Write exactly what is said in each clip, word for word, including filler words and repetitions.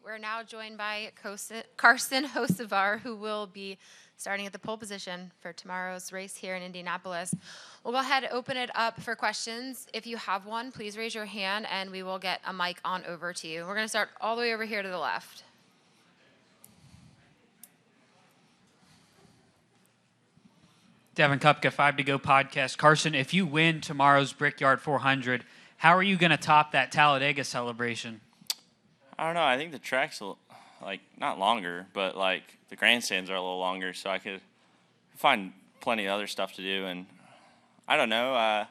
We're now joined by Carson Hocevar, who will be starting at the pole position for tomorrow's race here in Indianapolis. We'll go ahead and open it up for questions. If you have one, please raise your hand and we will get a mic on over to you. We're going to start all the way over here to the left. Devin Kupka, Five to Go podcast. Carson, if you win tomorrow's Brickyard four hundred, how are you going to top that Talladega celebration? I don't know. I think the track's a, like not longer, but like the grandstands are a little longer, so I could find plenty of other stuff to do. And I don't know. Uh,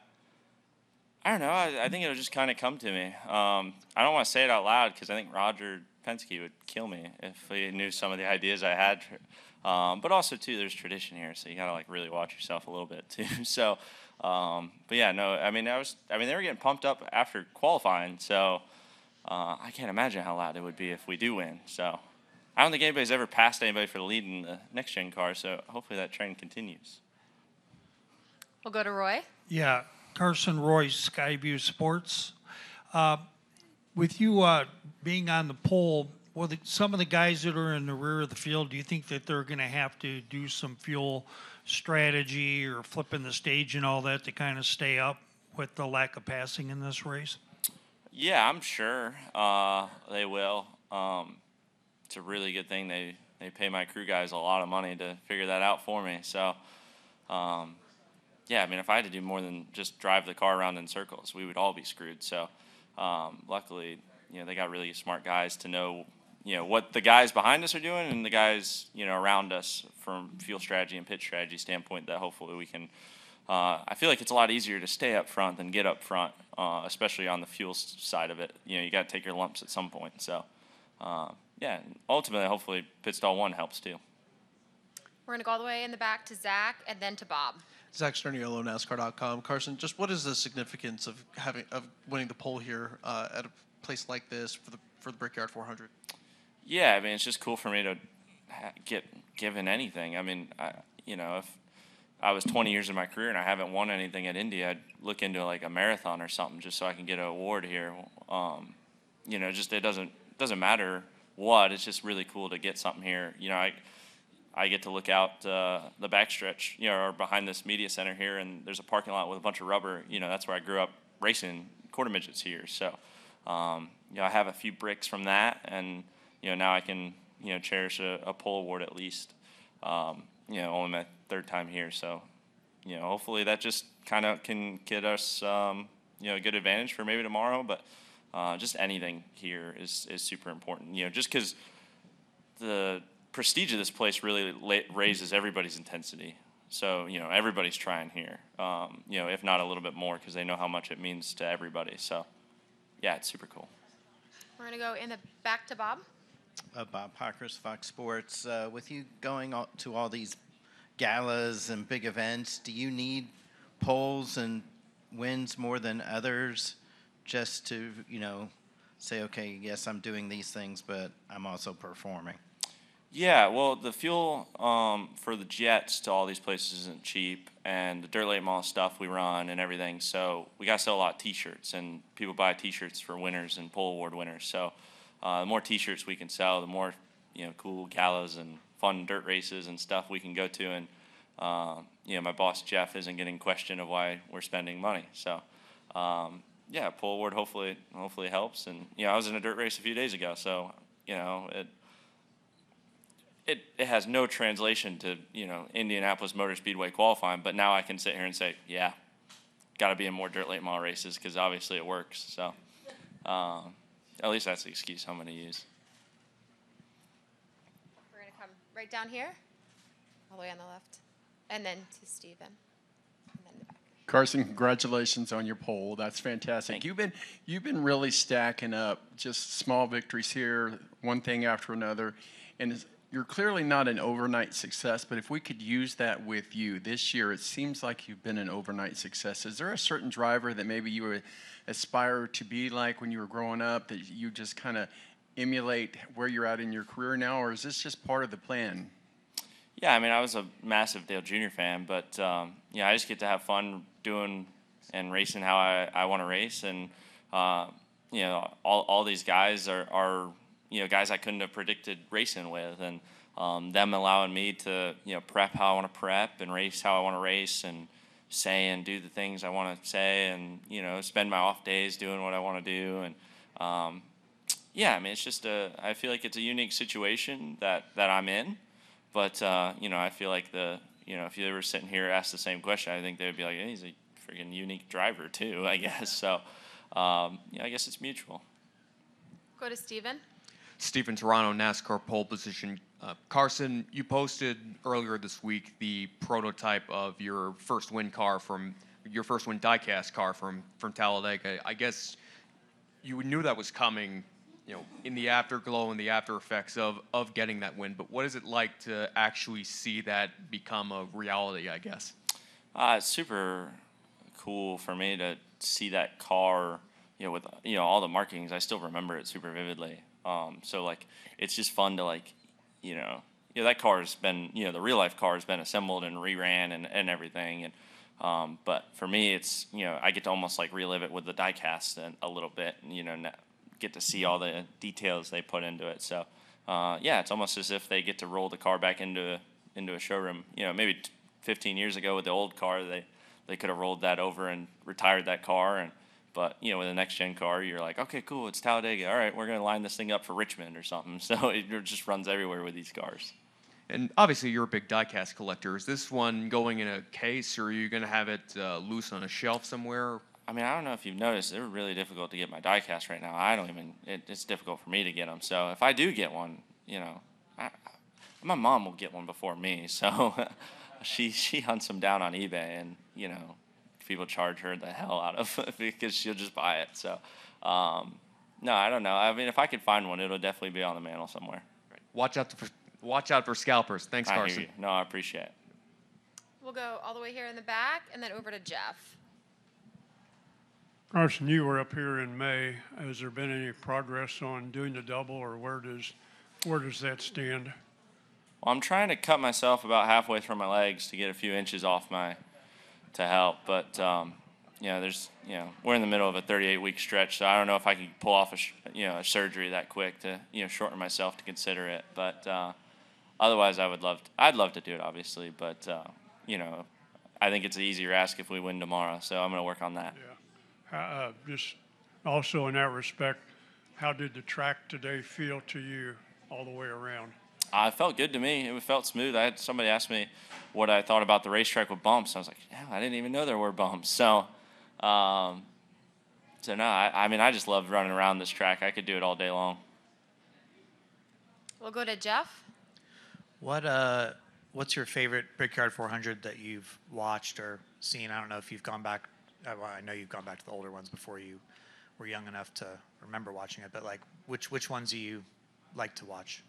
I don't know. I, I think it'll just kind of come to me. Um, I don't want to say it out loud because I think Roger Penske would kill me if he knew some of the ideas I had. Um, but also too, there's tradition here, so you gotta like really watch yourself a little bit too. So, um, but yeah, no. I mean, I was. I mean, they were getting pumped up after qualifying, so. Uh, I can't imagine how loud it would be if we do win. So I don't think anybody's ever passed anybody for the lead in the next-gen car, so hopefully that trend continues. We'll go to Roy. Yeah, Carson Roy, Skyview Sports. Uh, with you uh, being on the pole, well, the, some of the guys that are in the rear of the field, do you think that they're going to have to do some fuel strategy or flipping the stage and all that to kind of stay up with the lack of passing in this race? Yeah, I'm sure uh, they will. Um, it's a really good thing they, they pay my crew guys a lot of money to figure that out for me. So, um, yeah, I mean, if I had to do more than just drive the car around in circles, we would all be screwed. So, um, luckily, you know, they got really smart guys to know, you know, what the guys behind us are doing and the guys, you know, around us from fuel strategy and pit strategy standpoint that hopefully we can. Uh, I feel like it's a lot easier to stay up front than get up front, uh, especially on the fuel side of it. You know, you got to take your lumps at some point. So, uh, yeah, ultimately, hopefully, pit stall one helps too. We're going to go all the way in the back to Zach and then to Bob. Zach Sterniolo, NASCAR dot com. Carson, just what is the significance of having of winning the pole here uh, at a place like this for the for the Brickyard four hundred? Yeah, I mean, it's just cool for me to ha- get given anything. I mean, I, you know, if I was twenty years in my career and I haven't won anything at Indy, I'd look into like a marathon or something just so I can get an award here. Um, you know, just it doesn't doesn't matter what. It's just really cool to get something here. You know, I I get to look out uh, the backstretch, you know, or behind this media center here, and there's a parking lot with a bunch of rubber. You know, that's where I grew up racing quarter midgets here. So, um, you know, I have a few bricks from that, and you know, now I can you know cherish a, a pole award at least. Um, you know, only my third time here, so you know, hopefully that just kind of can get us, um, you know, a good advantage for maybe tomorrow. But uh, just anything here is is super important. You know, just because the prestige of this place really la- raises everybody's intensity. So you know, everybody's trying here. Um, you know, if not a little bit more, because they know how much it means to everybody. So yeah, it's super cool. We're going to go in the back to Bob. Uh, Bob Pockris, Fox Sports. Uh, with you going all, to all these galas and big events, do you need poles and wins more than others just to, you know, say, okay, yes, I'm doing these things, but I'm also performing? Yeah, well, the fuel um, for the jets to all these places isn't cheap, and the Dirt Late Model stuff we run and everything, so we got to sell a lot of T-shirts, and people buy T-shirts for winners and pole award winners. So uh, the more T-shirts we can sell, the more you know cool galas and fun dirt races and stuff we can go to, and uh, you know my boss Jeff isn't getting questioned of why we're spending money. So um, yeah, pole award hopefully hopefully helps, and you know I was in a dirt race a few days ago, so you know it. It, it has no translation to, you know, Indianapolis Motor Speedway qualifying, but now I can sit here and say, yeah, got to be in more dirt late model races because obviously it works. So um, at least that's the excuse I'm going to use. We're going to come right down here, all the way on the left, and then to Steven. And then the back. Carson, congratulations on your pole. That's fantastic. Thank you. You've been you've been really stacking up just small victories here, one thing after another, and it's, you're clearly not an overnight success, but if we could use that with you this year, it seems like you've been an overnight success. Is there a certain driver that maybe you would aspire to be like when you were growing up, that you just kind of emulate where you're at in your career now, or is this just part of the plan? Yeah, I mean, I was a massive Dale Junior fan, but um, yeah, I just get to have fun doing and racing how I, I want to race, and uh, you know, all all these guys are, are you know, guys I couldn't have predicted racing with, and um, them allowing me to, you know, prep how I want to prep and race how I want to race and say and do the things I want to say and, you know, spend my off days doing what I want to do. And, um, yeah, I mean, it's just a, I feel like it's a unique situation that, that I'm in. But, uh, you know, I feel like the, you know, if you were sitting here asked the same question, I think they would be like, hey, he's a freaking unique driver too, I guess. So, um, yeah, I guess it's mutual. Go to Steven. Stephen Toronto, NASCAR pole position. Uh, Carson, you posted earlier this week the prototype of your first win car from your first win diecast car from from Talladega. I guess you knew that was coming, you know, in the afterglow and the after effects of of getting that win. But what is it like to actually see that become a reality? I guess. Uh, it's super cool for me to see that car, you know, with you know all the markings. I still remember it super vividly. Um, so like, it's just fun to like. You know, you know, that car has been, you know, the real life car has been assembled and reran and, and everything. And, um, but for me, it's, you know, I get to almost like relive it with the diecast a, a little bit and, you know, get to see all the details they put into it. So, uh, yeah, it's almost as if they get to roll the car back into, into a showroom. You know, maybe fifteen years ago with the old car, they, they could have rolled that over and retired that car. And, but, you know, with a next-gen car, you're like, okay, cool, it's Talladega. All right, we're going to line this thing up for Richmond or something. So it just runs everywhere with these cars. And obviously, you're a big diecast collector. Is this one going in a case, or are you going to have it uh, loose on a shelf somewhere? I mean, I don't know if you've noticed, they're really difficult to get my diecast right now. I don't even, it, it's difficult for me to get them. So if I do get one, you know, I, my mom will get one before me. So she, she hunts them down on eBay and, you know, people charge her the hell out of it because she'll just buy it. So, um, no, I don't know. I mean, if I could find one, it'll definitely be on the mantle somewhere. Watch out for watch out for scalpers. Thanks, I Carson. hear you. No, I appreciate it. We'll go all the way here in the back and then over to Jeff. Carson, you were up here in May. Has there been any progress on doing the double, or where does where does that stand? Well, I'm trying to cut myself about halfway through my legs to get a few inches off my to help, but um, you know, there's you know, we're in the middle of a thirty-eight week stretch, so I don't know if I can pull off a sh- you know a surgery that quick to you know shorten myself to consider it. But uh, otherwise, I would love to, I'd love to do it, obviously. But uh, you know, I think it's an easier ask if we win tomorrow, so I'm going to work on that. Yeah. Uh, just also in that respect, how did the track today feel to you all the way around? Uh, it felt good to me. It felt smooth. I had somebody ask me what I thought about the racetrack with bumps. I was like, yeah, I didn't even know there were bumps. So, um, so no, I, I mean, I just loved running around this track. I could do it all day long. We'll go to Jeff. What uh, what's your favorite Brickyard four hundred that you've watched or seen? I don't know if you've gone back. Uh, well, I know you've gone back to the older ones before you were young enough to remember watching it. But like, which which ones do you like to watch?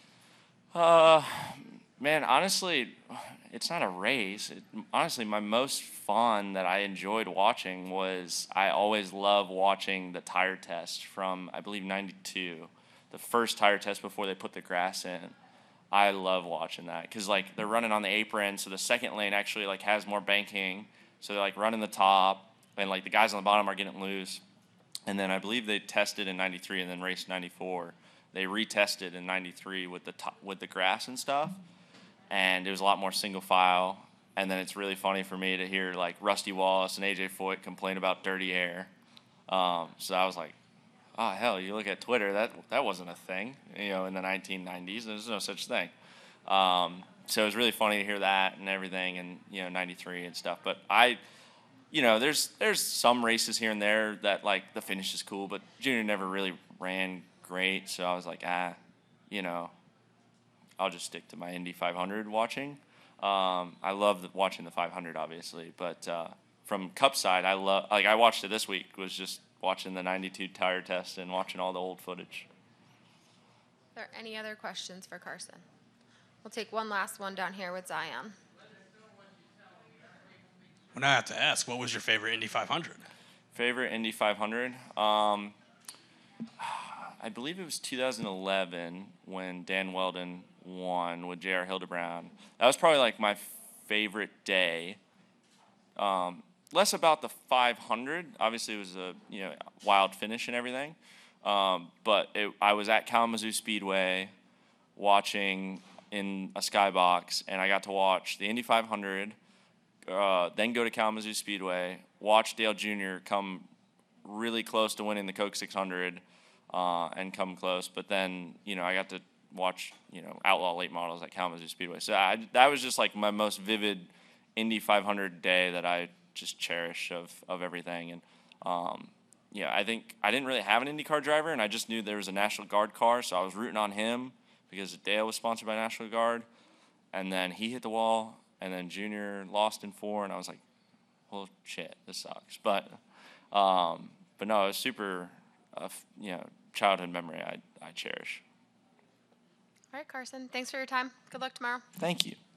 Uh, man, honestly, it's not a race. It, honestly, my most fun that I enjoyed watching was I always love watching the tire test from, I believe, ninety-two. The first tire test before they put the grass in. I love watching that because, like, they're running on the apron, so the second lane actually, like, has more banking. So they're, like, running the top, and, like, the guys on the bottom are getting loose. And then I believe they tested in ninety-three and then raced ninety-four. They retested in ninety-three with the top, with the grass and stuff, and it was a lot more single file. And then it's really funny for me to hear like Rusty Wallace and A J Foyt complain about dirty air. Um, so I was like, oh hell, you look at Twitter, that that wasn't a thing, you know, in the nineteen nineties. There's no such thing. Um, so it was really funny to hear that and everything, and you know, ninety-three and stuff. But I, you know, there's there's some races here and there that like the finish is cool, but Junior never really ran great, so I was like, ah, you know, I'll just stick to my Indy five hundred watching. Um, I love the, watching the five hundred, obviously, but uh, from Cup side, I love like I watched it this week. Was just watching the ninety-two tire test and watching all the old footage. Are there any other questions for Carson? We'll take one last one down here with Zion. Well, now I have to ask, what was your favorite Indy five hundred? Favorite Indy five hundred? Um, I believe it was two thousand eleven when Dan Weldon won with J R Hildebrand. That was probably like my favorite day. Um, less about the five hundred. Obviously, it was a you know wild finish and everything. Um, but it, I was at Kalamazoo Speedway watching in a skybox, and I got to watch the Indy five hundred, uh, then go to Kalamazoo Speedway, watch Dale Junior come really close to winning the Coke six hundred uh, and come close. But then, you know, I got to watch, you know, Outlaw Late Models at Kalamazoo Speedway. So I, that was just like my most vivid Indy five hundred day that I just cherish of, of everything. And, um, yeah, I think I didn't really have an IndyCar driver, and I just knew there was a National Guard car, so I was rooting on him because Dale was sponsored by National Guard. And then he hit the wall, and then Junior lost in four, and I was like, well, shit, this sucks. But, um, but no, it was super, uh, you know, childhood memory I, I cherish. All right, Carson. Thanks for your time. Good luck tomorrow. Thank you.